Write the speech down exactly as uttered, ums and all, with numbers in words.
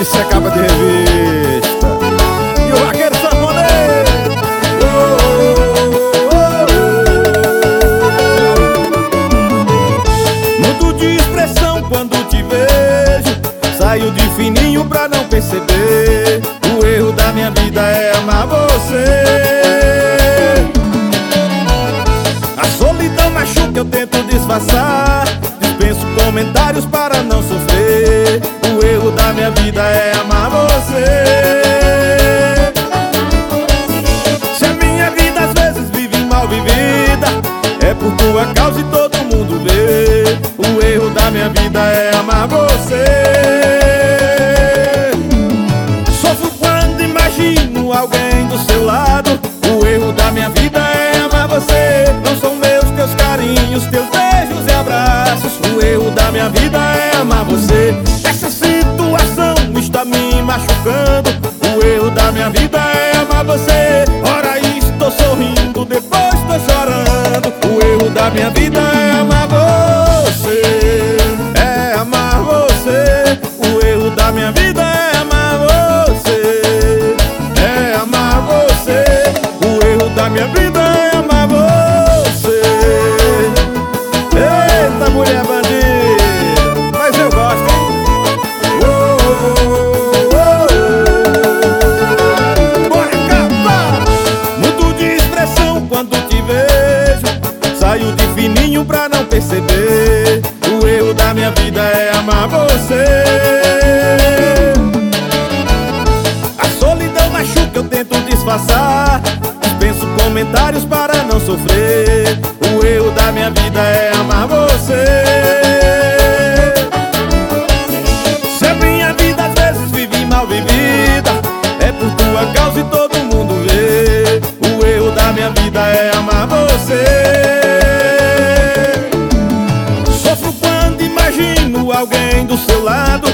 Isso é capa de revista. E o vaqueiro sanfoneiro. Oh, oh, oh, oh. Mudo de expressão quando te vejo. Saio de fininho pra não perceber. O erro da minha vida é amar você. A solidão machuca, eu tento disfarçar. Dispenso comentários para não sofrer. O erro da minha vida é amar você. Se a minha vida às vezes vive mal vivida, é por tua causa e todo mundo vê. O erro da minha vida é amar você. Sofro quando imagino alguém do seu lado. O erro da minha vida é amar você. Não são meus teus carinhos, teus beijos e abraços. O erro da minha vida é amar você. Essa situação está me machucando. O erro da minha vida é amar você. Ora estou sorrindo, depois estou chorando. O erro da minha vida é amar você. É amar você. O erro da minha vida é amar você. É amar você. O erro da minha vida é amar você. Eita, mulher bandida, mas eu gosto, hein? Oh, oh, oh, oh. Bora acabar! Mudo de expressão quando te vejo. Saio de fininho pra não perceber. O erro da minha vida é amar você. A solidão machuca, eu tento disfarçar. Dispenso comentários para não sofrer. O erro da minha vida é amar você. Se a minha vida às vezes vive mal vivida, é por tua causa e todo mundo vê. O erro da minha vida é amar você. Sofro quando imagino alguém do seu lado.